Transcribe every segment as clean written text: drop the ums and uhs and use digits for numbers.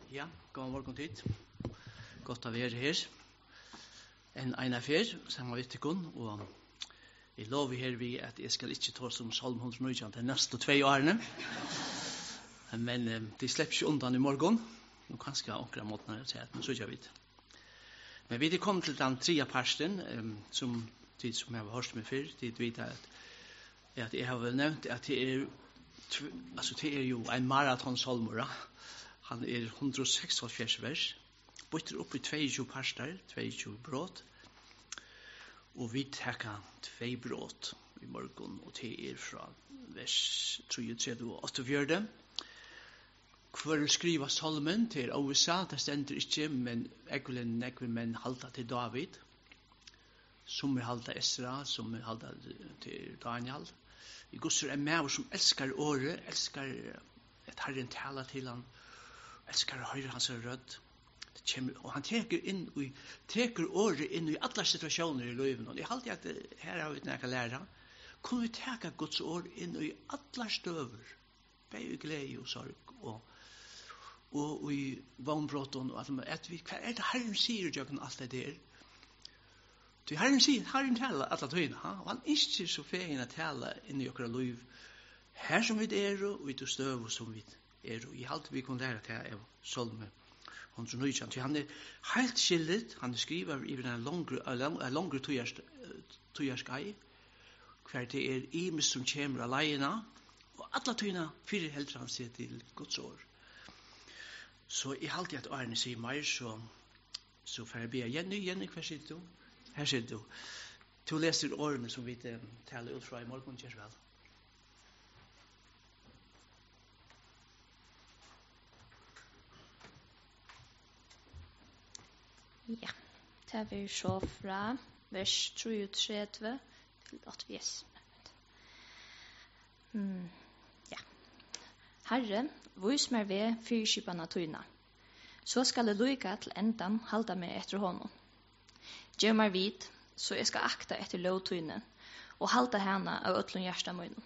Ja, god morgen tid. Godt å være her. En affær, sammen med Vittikon, og jeg lover her vi at jeg skal ikke ta som Salm 119 til neste 2 årene. Men de slipper ikke undan i morgen. Nå kanskje akkurat måten her, men så ikke vidt. Men vi er kommet til den 3. parsten, som jeg har hørt med før, tid vet at jeg har nevnt at det er jo en maratonsalmora. Han 146 vers, bytter opp i 22 parster, 22 brot, og vi takker 2 brot i morgen, og det fra vers 33 og 48. Hvor skriva salmen til USA, det stender ikke, men egentlig menn halda til David, som halda Esra, som halda til Daniel. I Gusser med som elskar året, elskar et Herren tala til han, elskar å høre hans rødd. Og han teker året inn i alle situasjoner i livet. Og jeg halte at her har vi ikke lære. Kunne vi teka Guds år inn i alle støver, bei glede og sorg, og i vognbrotten, og at vi, hva det Herren sier jo alt det der? Herren taler alle tøyene, og han ikke så fegen å tale inn i okra liv, her som vi og i det støv som vi og i alt vi kunne lære til av Salme 119. Han helt skillet, han skriver i en langere tøyerskai, hver det imes som kommer av leiene, og alle tøyene fyrir helter han seg til Guds år. Så i halte at Arne sier mer, så får jeg be Jenny, hva sier du? Her sier du. Du leser årene som vi taler ut fra i morgen, kjærs vel. Ja, det vi så fra vers 33 til 8. Ja. Herre, vis meg ved fyrskipene tøyna, så skal jeg lykke til endan halda meg etter honom. Gjør meg vid, så jeg skal akta etter lovtøyne, og halda henne av øtlun hjärsta munnen.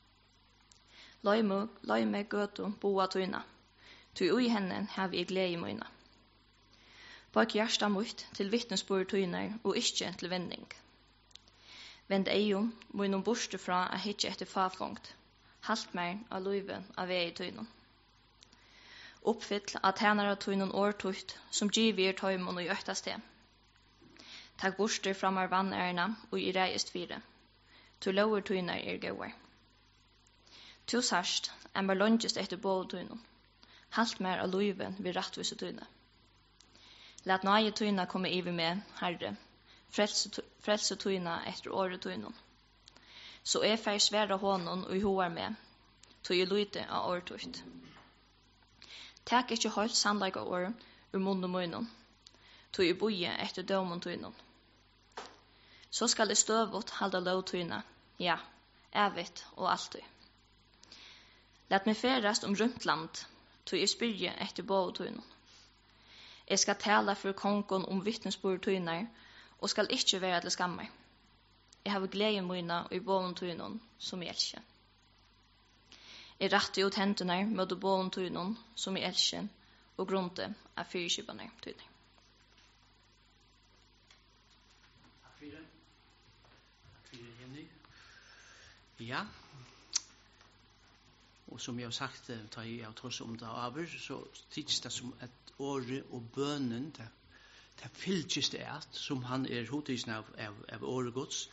Løy meg gøtu boa tøyna, tøy ui henne har vi glede i munnen. Bak hjärsta mutt til vittnesbord tøyner og ikke til vending. Vend eium, munnen borste fra a hitje etter fafongt, halt meg av løyve av vei tøynen. Oppfyll at hennar av tøynen årtøyt som givir tøymon og gjøttasted. Takk borster framar vannærna og i reist fire. Tu lover tøynar gåar. Tu sarst, mar longest etter båtøynen. Halt mer av løyven vid rattvise tøyne. Lat nøye tøyna komme iver med, Herre, frelse tøyna etter året tøynen. Så fer sværa hånden og hoar med, tøy lyte av årtøyt. Takk ikkje holdt sannleika år ur munnen munnen, tøy boie etter dømen tøynen. Så skal det støvot halda lovtøyna, ja, evigt og alltid. Lat meg ferast rundt land, tøy spyrje etter båtøynen. Jeg skal tala for kongen vittnesbord tøynar, og skal ikkje være til skammar. Jeg har glede møyna i båtøynen som jeg elsker. Jeg rette ut hendene mot båtøynen som jeg elsker, og grunte av fyrskipene tøyner. Ja, og som jeg har sagt, da jeg har tross om det over, så tids det som et åre og bønnen, det fylkes det som han hodisen av åre gods,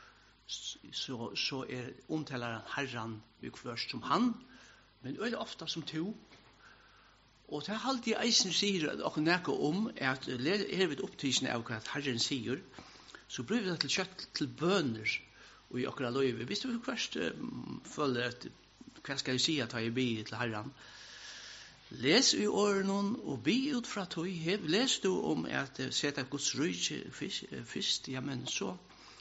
så omtaler Herren først som han, men det ofta som to. Og det alltid eisen sier og nækka at vi opptisen av hva Herren sier, så blir vi til kjøtt til bønner og i okra løyve. Hvis du først føler at hva skal jeg si at jeg ber til Herren, les i årene og be ut fra tog. Les du om at sette Guds rydde først, ja, men så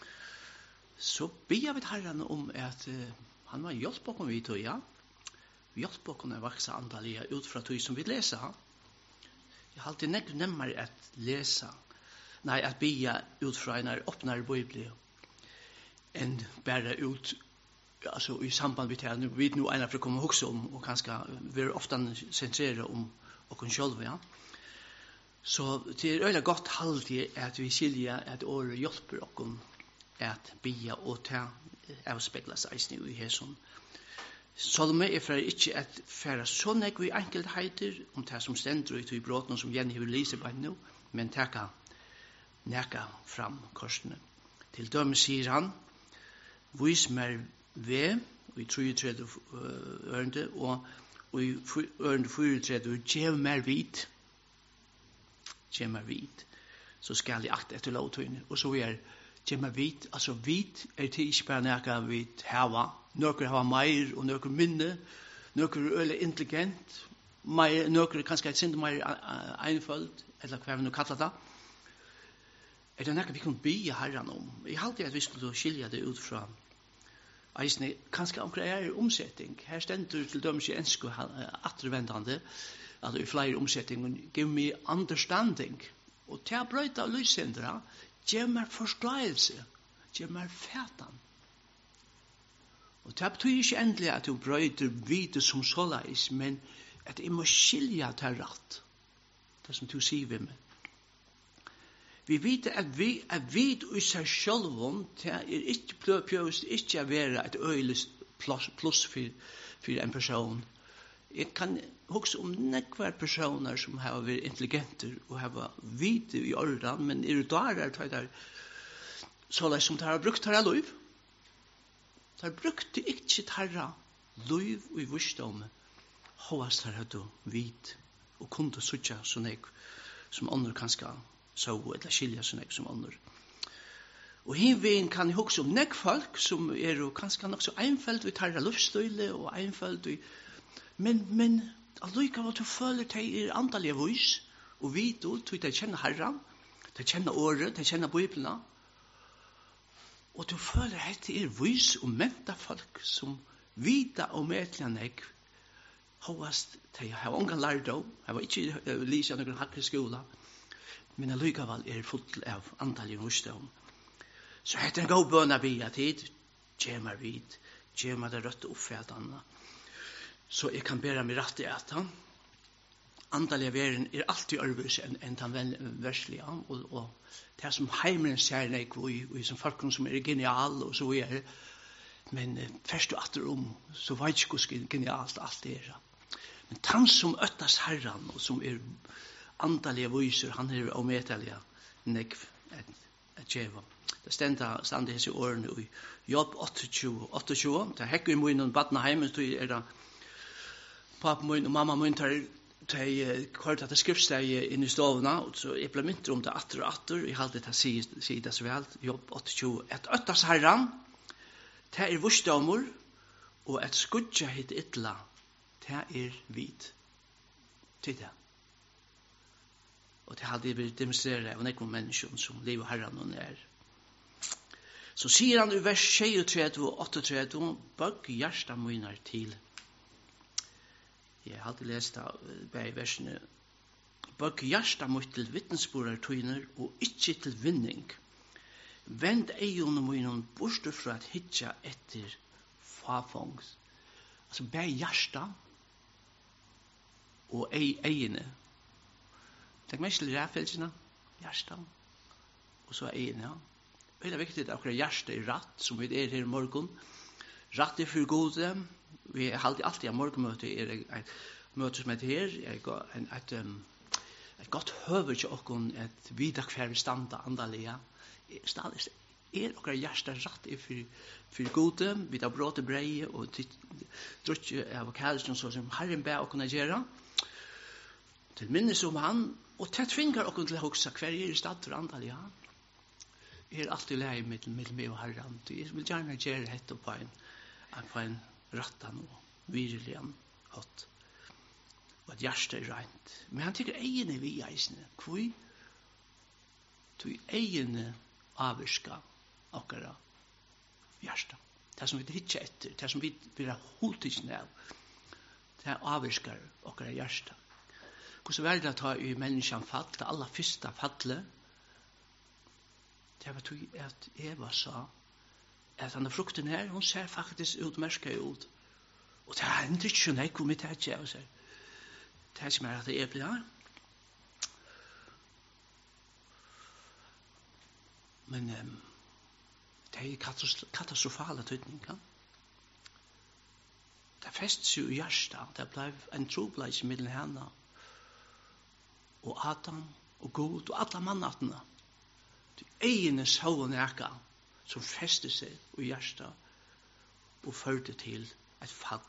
ber vi til Herren om at han var hjelp oss vi tog, ja. Hjelp oss å vokse andalige ut fra tog som vi leser. Jeg har alltid nemmere at lese, at be ut fra en åpnere bibel, enn bare ut alltså i samband med det vi nu ena för komma också om och kanske vi ofta centrerar om och kun själva, ja. Så det är öliga gott halvtid att vi skilja att år hjälper och att bia och ta avspegla sig nu i här som Salme är för ikke at færa så nekv i enkeltheter om det som stender ut i bråten som Jenny vil lise på nå, men teka neka fram korsene. Til dømme sier han, vis mer ved, og i 33 ørende, og i ørende 34, gjev mer vit, så skal jeg akte etter lovtøyne, og så er gjev mer vit, altså vit til ikke bare neka vit hava, Nøkker har mer og nøkker minne, nøkker er øyelig intelligent, nøkker kanskje et sinde mer einfølt, eller hva vi nå kallar det. Det noe vi kan be herren om? Jeg halte at vi skulle skilja det ut fra eisne, kanskje omkring omsetting. Her stender til dømes i ensko attervendande, at det er flere omsetting, give me understanding. Og til å brøyta lyssendra, gjør meg forståelse, gjør meg fætan. Og det betyr ikke endelig at du brøyder vite som såleis, men at jeg må skilja til rett. Det som du sier ved meg. Vi vet at vi i seg selv, det er ikke pløpjøst, ikke å være et øyelig pluss for en person. Jeg kan huske om nekvar personer som har vært intelligenter og har vite i orden, men er det såleis som det har brukt her av liv. Der brukte ikke tarra liv og i visdom hovast her hadde vit og kunde sutja sånn jeg som andre kanskje så eller skilja sånn jeg som andre. Og hinvegen kan jeg huske om nek folk som er kanskje nok så einfølt vi tarra luftstøyle og einfølt vi men allikevel du føler de antallige vis og vit ut de kjenner herran, de kjenner året, de kjenner bibelna. Og du føler at det er vis og menta folk som vita og metlian eg hovast de har unga lærdom, jeg var ikke lysa noen hakker skola, men allikevel er full av antallig visdom. Så heter en god bønna via tid, gjør vid, gjør det røtte oppfætene, så jeg kan bære meg rett i etan. Antallige veren er alltid arbeids enn den verslige, og det som heimeren ser nek, og som folk som er genial, og så er men først og atter så vet ikke hvordan genialt alt er. Men han som øttas herran, og som er antallige viser, han er ometallige nek et djeva. Det stender hese årene i Jobb 28, det hekker i munnen badna heimen, så er det pappa mun og mamma mun tar kvart at skriftsteg inn i stovna, og så jeg ble mynter om det atter og atter, jeg halte det sier det så vel, Jobb 28, et øttas herran, det er vursdommer, og et skudja hit ytla, det er vid. Til det. Og det hadde jeg blitt demonstreret av nekva mennesker som lever herran og nær. Så sier han i vers 33 og 38, bøgg hjärsta munar til. Jeg har alltid lest av begge versene. Bøgg hjärsta munar til vittnesborar tøyner og ikke til vinning. Vend eion munar borste fra at hitja etter fafongs. Altså begge hjärsta og eiene. Tenk mest til ræfelsene, hjärsta, og så eiene, ja. Det er viktig at akkurat hjertet er rett, som vi er her i morgen. Rett er for gode. Vi har alltid morgenmøte, er et møte som heter her, et godt høver til åkken, et vidakfærre standa andalige. Stadig er akkurat hjertet rett er for gode. Vi tar bråte breie, og drutje av kærlesen som Herren ber åkken å gjøre. Til minnes om han, og til tvinger åkken til å huske hver er i stedet for andalige. Jeg er alltid lei mellom meg og herren. Jeg vil gjerne gjøre dette på en rattan og virkelig hatt. Og at hjertet er rent. Men han tykker egene vi eisene. Hvor? Du egene avvirska okkara hjertet. Det som vi hittar etter, det som vi vil ha holdtidsen av, det avvirskar okkara hjertet. Hvordan var det å ta i menneskene fall, det aller første fallet, det var tog at Eva sa at denne frukten her, hun ser faktisk utmerket ut. Og det hender ikke sånn, jeg kommer til å gjøre seg. Det er som at det er blir her. Men det er katastrofale tydning, ja? Det festet seg i hjertet. Det ble en trobleis mellom henne og Adam og Gud og alle mannatene. De egene så og nækka som festet seg i hjertet og førte til et fall.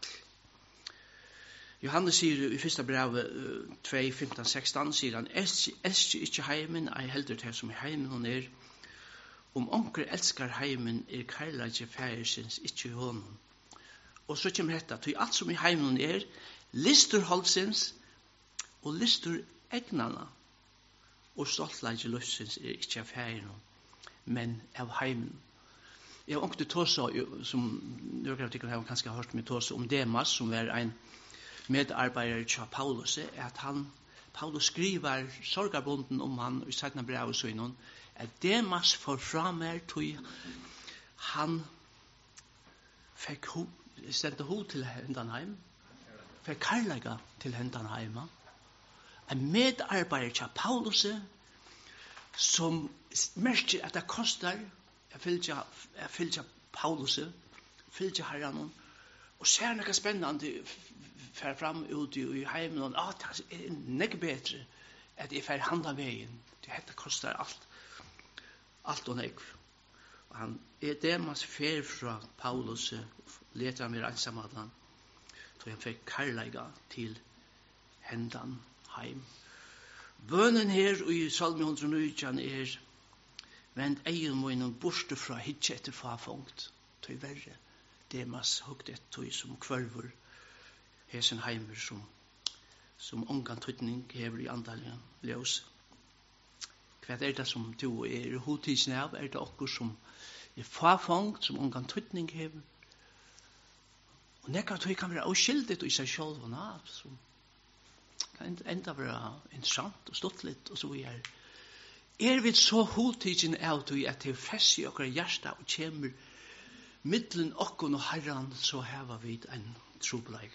Johannes sier i første brevet 2, 15, 16 sier han elsker ikke heimen, ei heldur det som i heimen og er. Om onker elskar heimen er kærleikje færesins ikke i hånden. Og så kommer dette, til alt som i heimen er, lister holdsins og lister egnana. Og stoltleikje løsins er ikke av færen, men av heimen. Jeg har ångte tåsa, som nøkker av tikkene har kanskje hørt meg tåsa om Demas, som er en medarbeider til Paulus, at Paulus skriver sorgabunden om han i 17. brev så innan, at Demas får fra mer tog han fikk sendte ho til Hendanheim, fikk karlaga til Hendanheim, en medarbeider til Paulus, som merker at det koster jeg fylgja Paulus, fylgja herren, og ser noe spennende fer fram ut i heimen, og det er nekk bedre at jeg fer handla veien. Det koster alt og nekk. Og han er Demas fer fra Paulus, leter han mer ensamadlan, så han fikk karlaga til hendan heim. Bønnen her i Salme 119 er vend egen munnen borte fra hitje etter fafongt, tog verre. Demas hugget et tog som kvørvur, hesen heimer som ongan tøytning hever i andaljen ljøs. Hva er det som du er hodtidsen av? Er det okkur som er fafongt, som ongan tøytning hever? Og nekka tøy kan være avskildet i seg selv, som kan enda være interessant og stått litt, og så er vi så hodtidsen av tøy at det fest i okkur hjärsta og kjemur middelen okkon og herran, så heva vi en trobeleik.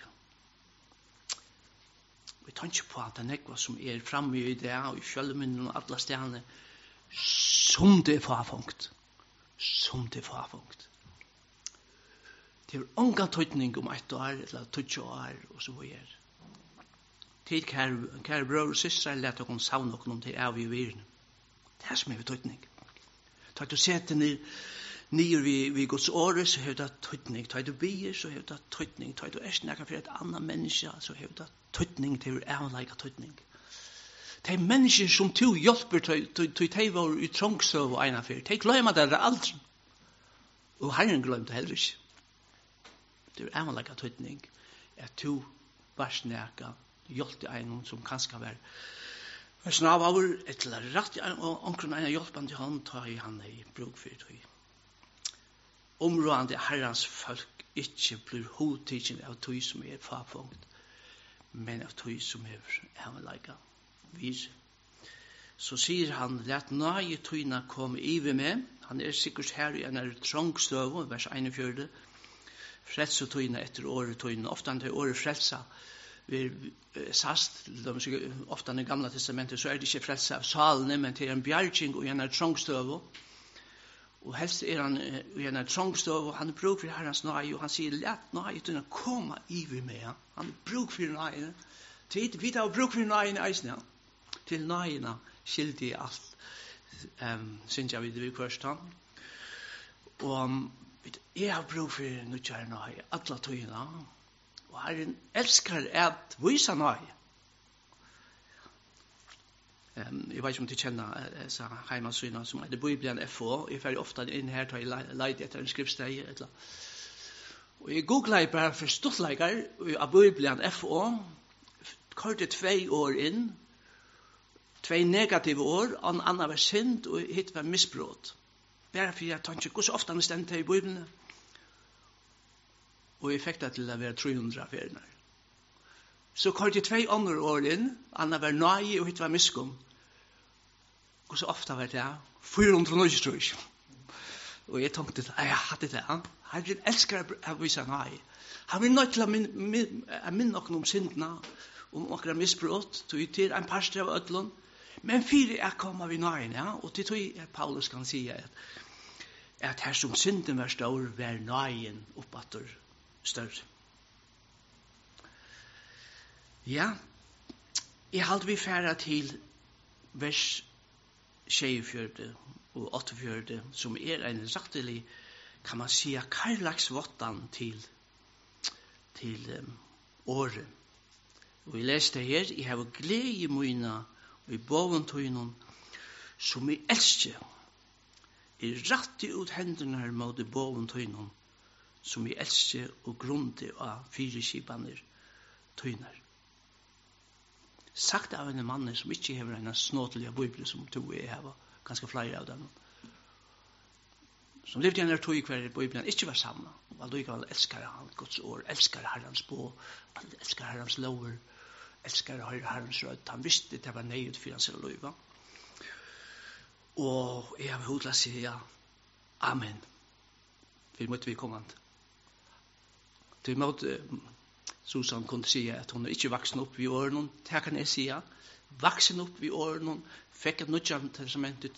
Vi tar ikke på at det nekva som er framme i det, og i fjølminnen og alle stjerne, som det er fafongt. Som det er fafongt. Det er ongan tøytning om 1 år, eller 20 år, og så er. Tid, kære brød og systre, let dere savne dere om det er vi i virne. Det er som er tøytning. Tar du sete nyer vi Guds åre, så har det tøytning. Tar du bier, så har det tøytning. Tar du snakker for et annet menneske, så har det tøytning til avleika tøytning. De mennesker som du hjelper til de var i trångsøv og ena fyr, de glemmer det aldri. Og Herren glemte heller ikke. Det er avleika tøytning at du var snakka, hjelpte en som kanskje var snav av et eller rett og omkring en hjelpende hånd tar i han i bruk for tøy. Områdende herrens folk ikke blir hodtidsen av tøy som er fafongt, men av tøy som er avleika vis. Så sier han, let nøye tøyna komme ive med. Han er sikkert her i en trångstøv, vers 41. Frelse tøyna etter året tøyna. Ofte han til året frelsa. Vi sast, ofte i gamla testamentet, så er det ikke frelse av salene, men til en bjerging og en trångstøv. Og helst er han i en trångstøv, og han bruk for herrens nøye, og han sier, let nøye tøyna komme ive med. Han bruk for nøye. Tid, vi tar bruk for nøye i eisene. Til nøyene skilde i alt. Synes jeg vi først han. Og jeg har brug for nødgjør nøye, alle tøyene. Og Herren elsker at vise nøye. Jeg vet ikke om de kjenner heimasynet som er det Bibelen FO. Jeg fer ofte inn her til å leide etter en skriftsteg. Og jeg googler bare for stortleikere av Bibelen FO. Kortet 2 år inn. 2 negative år, og en annen var synd, og hitt var misbrott. Bare for jeg tar ikke hvor så ofte han stendte i Bibelen. Og jeg fikk det til å være 300 fjerner. Så kom det 2 andre år inn, annen var nøye, og hitt var miskom. Hvor så ofte var det? 400 tror jeg. Og jeg tenkte, jeg hadde det. Herren elsker å vise nøye. Han vil nødt til å minne noen om syndene, akkurat misbrott, tog til en parster av ødlån, men fire er kommet vi nøyen, ja, og til tog Paulus kan si at her som synden var stor, var nøyen oppatter større. Ja, jeg halte vi færre til vers 24 og 48, som en rettelig, kan man si, karlagsvottan til året. Og jeg leste her, jeg har glede i mine, og i boventøynen, som jeg elsker, rett ut hendene her mot boventøynen, som jeg elsker og grunde av fyreskipene tøyner. Sagt av en mann som ikke har en snåtelig bibel som tog jeg har, ganske flere av dem. Som levde igjen tog hver bibelen ikke var sammen. Og allikevel elskar han Guds ord, elskar Herrens bå, elskar Herrens lover, elskar Herrens rød. Han visste det var nøyet for hans løyva. Og jeg har hodet å si ja, amen. Vi måtte vi komme an. Til måte Susan kunne si at hun ikke vaksen opp i årene, det kan jeg si, vaksen opp i årene, fikk et nødjan testamentet,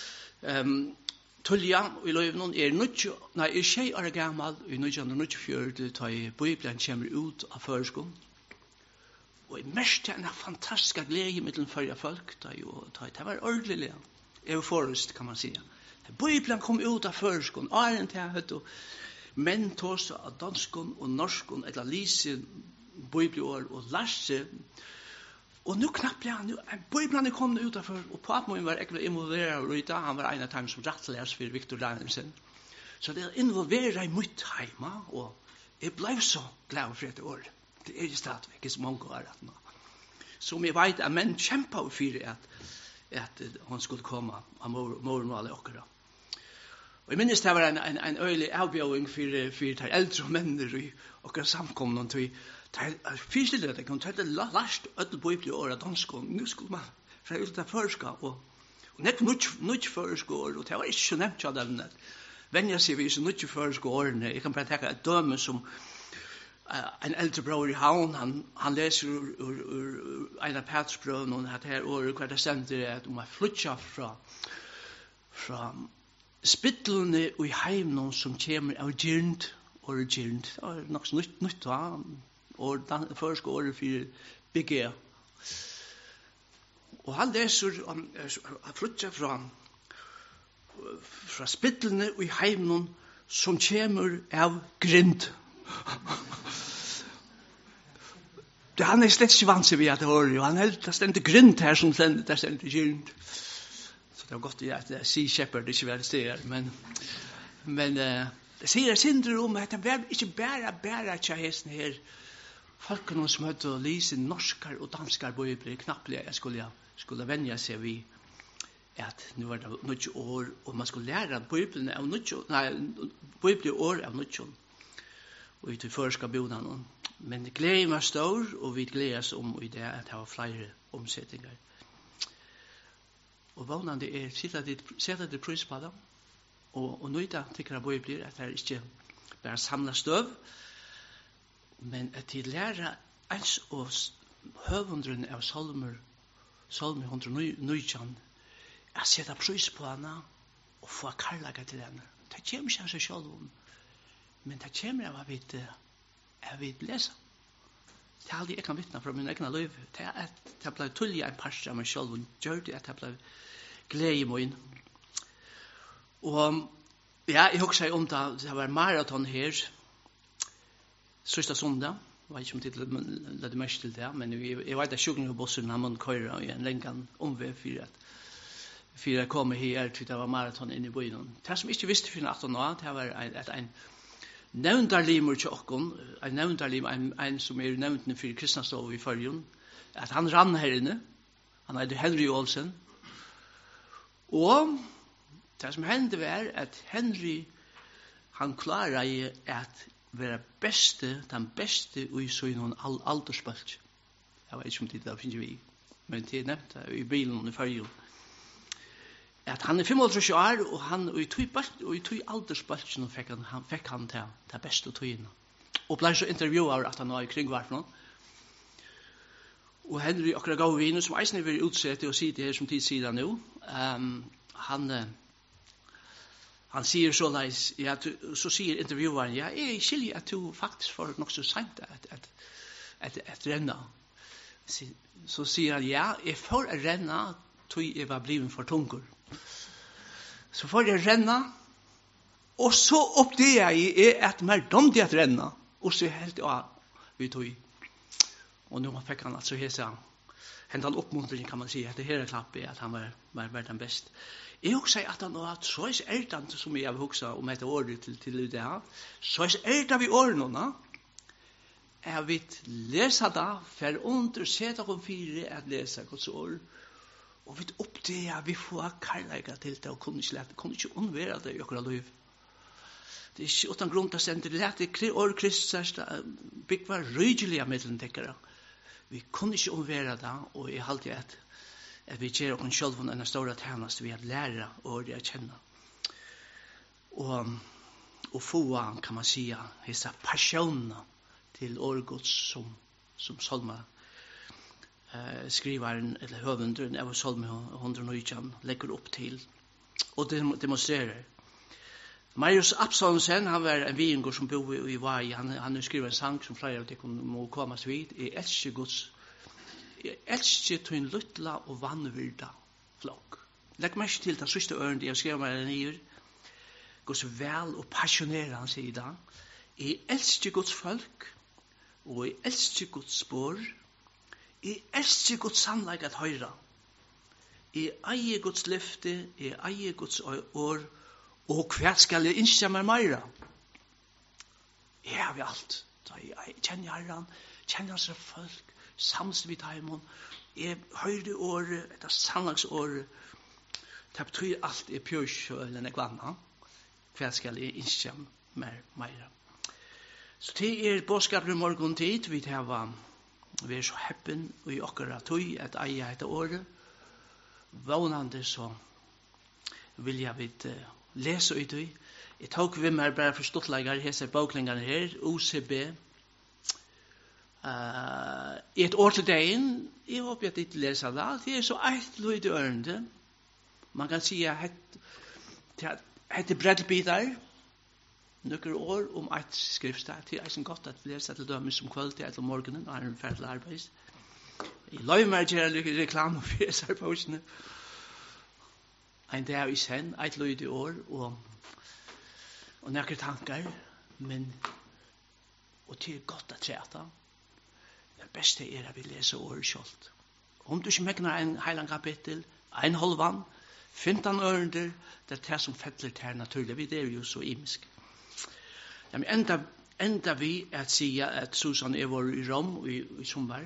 Tulja i løyvnen er 6 år gammal i 1924 da Bibelen kommer ut av førskolen. Og jeg mørste en fantastisk glede mellom førre folk. Det var ordentlig euforist, kan man si. Bibelen kom ut av førskolen, åren til jeg hørte menn tås av danskon og norskon, eller lise bibelår og lærse. Og nu knappt han, Bibelen er kommet utenfor, og papen var ikke involveret i det, han var en av dem som rettlærs for Victor Danielsen. Så det involverer i mitt heima, og jeg ble så glad for et år. Det er stadigvæk ikke så mange år nå. Som jeg vet at menn kjempet for at hun skulle komme av morgen og alle åkere. Og jeg minnes det var en øyelig avbjøring for de eldre menner i åkere samkomne, fyrstilte at jeg kunne ta det last ødel bøyplige år av danskån. Nå skulle man fra ut av førskap og nekk nødt førskår, og det var ikke så nevnt av dem. Venja sier vi så nødt førskårene. Jeg kan bare tenke et døme som en eldre bror i havn, han leser ur en av Petersbrøven, og det her året hva det sender at man flytter fra spittlene og i heimene som kommer av gyrnt, og gyrnt. Det var nok så nytt og første året for BG. Og han leser flytter fra spittlene og i heimen som kommer av grind. Det han slett ikke vant seg ved at det hører, og han helt det stendte grind her som det stendte grind. Så det var godt at jeg sier kjepper, det ikke var det steder, men det sier sindre om at det var ikke bare tjahesten her, folk som hadde å lese norskar og danskar bøybler, knapplig jeg skulle venja seg vid at nu var det nødje år, og man skulle lære bøyblene av nødje, bøyble år av nødje, og til førska bodan. Men gleden var stor, og vi gledes om i det at det var flere omsetninger. Og vannende setter det pris på det, og nøyda tykker jeg bøybler at det er ikke bare samlet støv, men at de lærer ens og høvundren av salmer 119, at sette pris på henne og få karlaga til henne. Det kommer ikke av seg selv, men det kommer av at vi leser. Det er aldri jeg kan vittne fra min egen liv. Det er at det ble tullig en parst av meg selv, og gjør det at det ble glede i min. Og ja, jeg husker om det var maraton her, sista sondag, jeg vet ikke om det ledde mest til det, men jeg vet at sjukkenbussen har man køyre i en lengan omvei for å komme her til det var maraton inn i byen. Det som ikke visste for 18 år, det var en nevndarlimer til okken, en nevndarlim, en som er nevntende for Kristianstov i Førjun, at han rann her inne, han heter Henry Olsen, og det som hendte var at Henry, han klarer at være den beste i sånn aldersbølg. Jeg vet ikke om det finner vi, men det er nevnt i bilen i Førjun. At han 35 år, og han i tog aldersbølgen fikk han til beste togene. Og ble så intervjuet at han var i kringvarten. Og Henry akkurat gav vin, som eisen vil utsette og si det her som tid sier nå. Han sier så leis, ja, så sier intervjueren, ja, jeg skiljer at du faktisk får nok så sent at renna. Så sier han, ja, jeg får renna, tog jeg var bliven for tungur. Så får jeg renna, og så oppdager jeg at mer dom til at renna, og så helt av vi tog. Og nå fikk han altså hese hendt han oppmuntring, kan man si, at det her klappet, at han var den best. Jeg også sier at han har hatt så erdan, som jeg har hukset om et år til det her, så erdan vi årene, jeg vil lese da, for under seta kom fire at lese Guds år, og vi oppdager vi får karlæga til det, og kunne ikke unnvære det i akkurat liv. Det er ikke utan grunn til å sende det år Kristus byggva rydgelige middelendekkere. Vi kunne ikke unnvære det, og jeg halte at vi gjør oss selv en stor tjeneste vi har lære og det å kjenne. Og få, kan man si, disse passioner til årgods som Salma skriveren, eller høvendren av Salme 119 legger opp til og demonstrerer. Marius Absalonsen, han var en vinger som bor i Vai. Han skriver en sang som flere av de må komme vid. Jeg elsker Guds. Jeg elsker til en luttla og vannvirda flokk. Legg meg ikke til den siste øren jeg skrev meg nye. Guds vel og passionerer han sier da. Jeg elsker Guds folk, og jeg elsker Guds spår. Jeg elsker Guds sannleik at høyra. Jeg eier Guds løfte, jeg eier Guds år, og hva skal jeg innskje meg meira? Jeg har alt. Jeg kjenner herren, kjenner hans folk, samsvitt heimon. Jeg høyre året, etter sannlagsåret. Det betyr alt er pjørsjø eller nekvanna. Hva skal jeg innskje meg meira? Så det bådskapen i morgen tid. Vi er så heppen og i akkurat tog at eie etter året. Vånande så vil jeg vidt lese ut i. Jeg tok vi med bare forståttleggere, hese boklingene her, OCB. I et år til dagen, jeg håper at jeg ikke leser det. Det er så eit lyd i ørende. Man kan si at det heter breddebitar. Nøkker år om eit skriftsted. Det er så godt at vi leser til dømes som kvalitet etter morgenen, og er en ferdig arbeid. Jeg løy meg til å lykke reklame for disse postene. En dag i sen, eit lyd i år, og nekker tankar, men, og det er godt at treta. Det beste er at vi leser året selv. Om du ikke mekner en heilang kapittel, en halvan, 15 ørender, det er det som fettler til naturlig, vi det er jo så imisk. Men enda vi at sige at Susan var i Rom i sommer,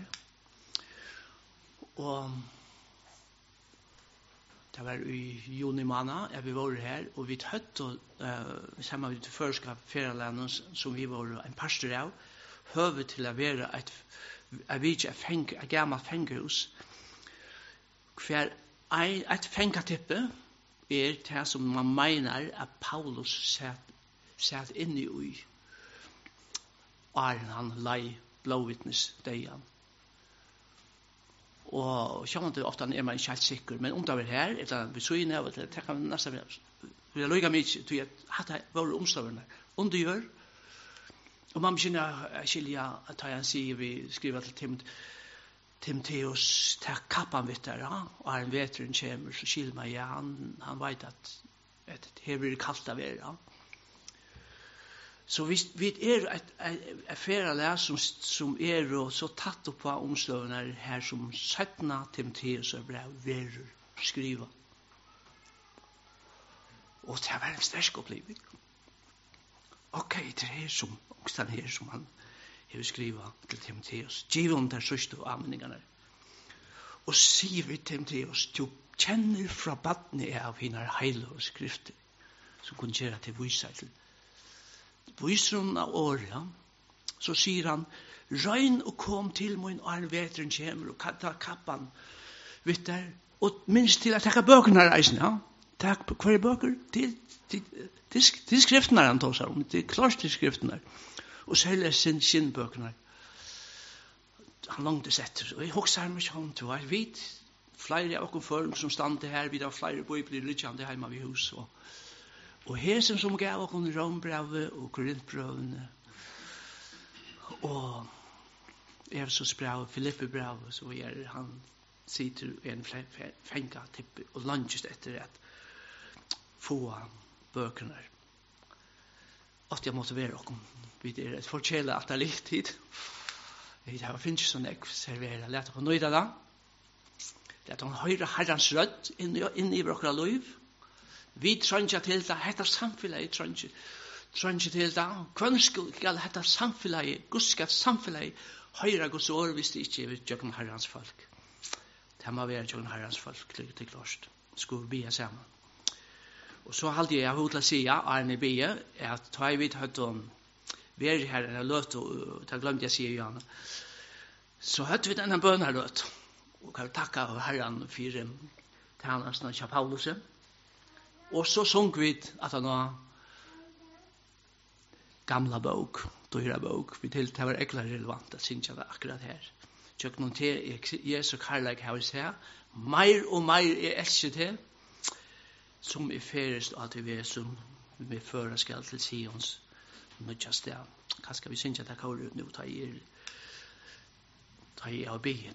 og det var i juni måned, vi var her, og vi høtte, sammen med det første ferielandet som vi var en pastor av, høve til å være et gammelt fengehus. Hver et fengetippe er det som man mener at Paulus satt inne i han lei blåvittnes degen. Og sjån det ofta er man ikke helt sikker, men om det var her, eller vi så inn av det, det kan nesten vi har lykket mye til at det var omstavene undergjør, og man begynner å skilja at han sier, vi skriver til Timotheus, ta kappan vitt der, og en veteren kommer, så skiljer meg, ja, han vet at det blir kallt av ja. Så vi er et ferale som er så tatt opp av omstøvene her som 17 Timotheus og brev verer skriva. Og det var en sterk oppleving. Ok, det er som omstående her som han har skriva til Timotheus. Giv om der sørste anvendingene. Og sier vi Timotheus, du kjenner fra badne av henne heile og skrifter som kunne gjøre til vise til viser hun av året, så sier han, røyn og kom til min arn veteren kommer, og ta kappan, vet der, og minst til at takka bøkene her reisen, ja. Takk på hver bøker, til skriftene han tåsar om, til klart til skriftene, og særlig sin bøkene. han långtes etter. Og jeg husker meg sånn, du har vidt flere av oss før som stande her, vi har flere bøybler lykkende hjemme ved hus. Og her som gav oss Rombrevet og Korintbrevene, og Efesos brev, Filippe brev, så han sitter en fenga tippe og langes etter at få bøkene. At jeg måtte være oss. Vi er et forkjela at det er litt tid. Det finnes ikke sånn jeg serverer. Lät oss nøyde da. Lät oss høyre Herrens rødt inn i våre liv. Vi trenger til det. Dette samfunnet trenger til det. Hvem skal dette samfunnet, Guds samfunnet, høyre Guds år hvis det ikke er gjøkken Herrens folk. Det må være gjøkken Herrens folk til klart. Skulle be sammen. Og så hadde jeg hodet å si, Arne Bie, at da jeg vidt høyt om vi er her en løt, og det glemte jeg å si igjen. Så hørte vi denne bønnerløt, og kan takke Herren for tjenesten av Paulus. Og så sang vi at han var gamla bok, dyra bok. Vi til det var ekkert relevant at synes jeg det akkurat her. Tjøk noen til, Jesu karlæg har vi sett, mer og mer er elsker til, som er ferest at vi er som vi fører skal til Sions. Nødjast det. Hva skal vi synes at det kommer ut nå? Ta i av byen.